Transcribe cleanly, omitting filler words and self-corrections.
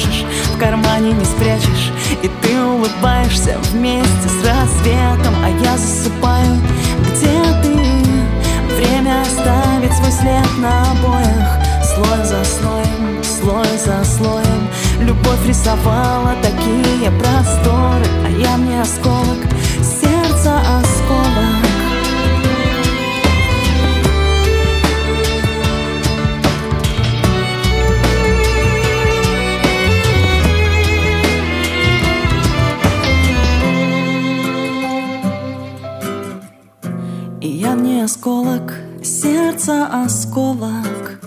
сложишь, в кармане не спрячешь. И ты улыбаешься вместе с рассветом, а я засыпаю. Где ты? Время оставить свой след на обоях. Слой за слоем, слой за слоем. Любовь рисовала такие просторы, а я мне осколок, сердце осколок. И я мне осколок, сердце осколок.